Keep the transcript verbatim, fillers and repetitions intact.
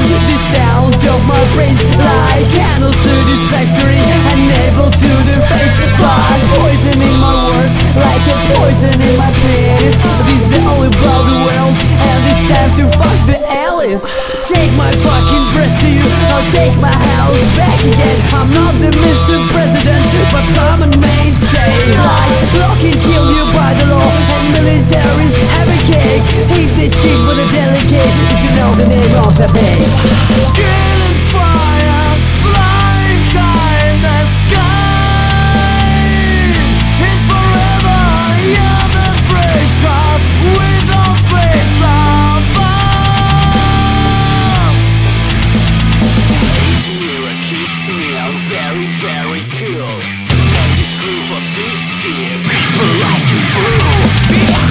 The sound of my brains like candles to this factory, unable to deface, but poisoning my words like a poison in my penis. This is all about the world, and it's time to fuck the Alice. Take my fucking breath to you, I'll take my house back again. I'm not the Mister President, but someone may say like lock and kill you by the law, and militaries have a cake. Eat the sheep with a delicate, if you know the name of the babe. Killing fire, flying high in the sky. And forever, young and brave hearts without trace love us. You kiss me, I'm very, very cool. And this group of sixty people like you fool.